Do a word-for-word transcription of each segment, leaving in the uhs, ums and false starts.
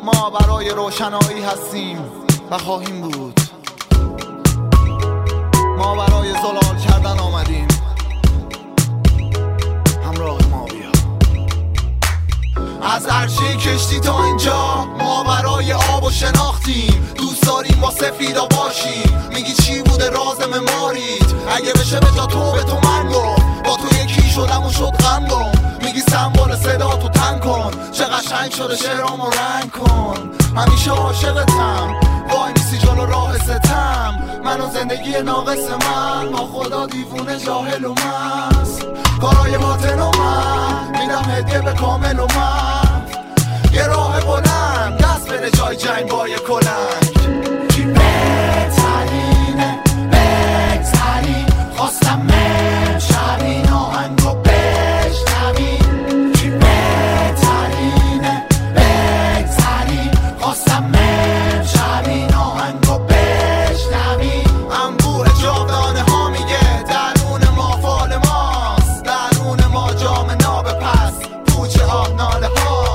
ما برای روشنایی هستیم و خواهیم بود. ما برای زلال کردن آمدیم، همراه ما بیا. از عرشه کشتی تا اینجا ما برای آب و شناختیم. دوست داریم با سفیدا باشیم. میگی چی بوده راز مماریت؟ اگه بشه به جا تو به تو من گفت. با تو یکی شدم و شد غمگم. میگی سمبل صدا تو تن کن. چه قشنگ شده شعرامو رنگ کن. همیشه عاشقتم، وای میسی جلو راه ستم. من و زندگی ناقص من، با خدا دیوونه جاهل و مست. کارای باطن و من میدم هدیه به کامل و من. یه راه بلند دست بده جای جنگ با یه کلنگ. کی بهترینه بهترین، خواستم امشب این آهنگو بشنوین. کی بهترینه بهترین، خواستم امشب این آهنگو بشنوین. انبوه جاودانه ها میگه درون ما فال ماست. درون ما جام ناب پس پوچ آه ناله ها.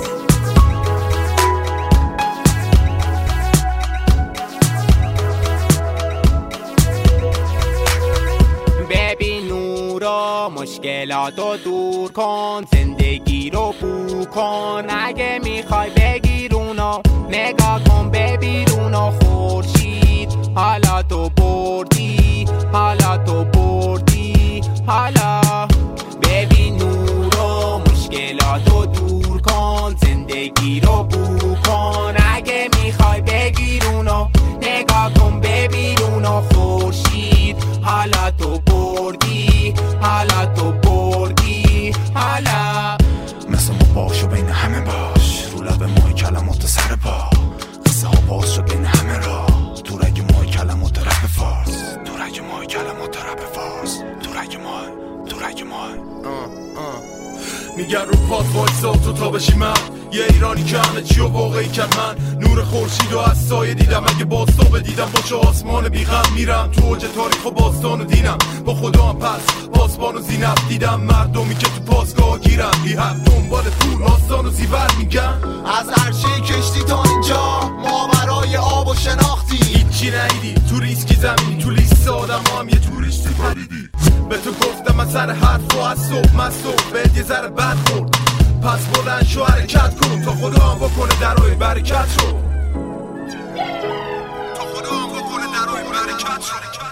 ببین نورا مشکلاتو دور کن، زندگی رو بو کن. اگه میخوای بگیرونو نگاه کن ببیرونو. خورشید حالا تو بردی، حالا تو بردی، حالا. ببین نورا مشکلاتو دور کن، زندگی رو بو کن. اگه میخوای بگیرونو نگاه کن ببیرونو. خورشید حالا تو بردی، حالا تو بردی، حالا. مثل ما باش و بین همه باش. رو لب ماه کلمات سر پا. قصه ها باز شد بین همه را. تو رگ ماه کلمات رپ فارس. تو رگ ماه کلمات رپ فارس. تو رگ ماه، تو رگ ماه. میگن رو پات وایسا تو تا بشی من. یه ایرانی که همه چی و واقعی کرد. من نور خورشید و از سایه دیدم. اگه باز تو بدیدم باشه آسمان بیغم میرم. تو اوج تاریخ و باستان و دینم. با خدا هم پس پاسبان و زینب دیدم. مردمی که تو پاسگاه گیرم. بی حق دنبال پول آستان و زیور میگن. از عرشه کشتی تا اینجا ما برای آب و شناختی. هیچی نیدی تو ریسکی زمینی. تو لیست آدم هم یه توریستی پریدی. به تو گفتم من سر حرف و از صبح مصبح بهت یه ذره بد خورد. پس بلند شو حرکت کن تا خدا هم بکنه درهای برکت شو. تا خدا هم بکنه درهای برکت شو.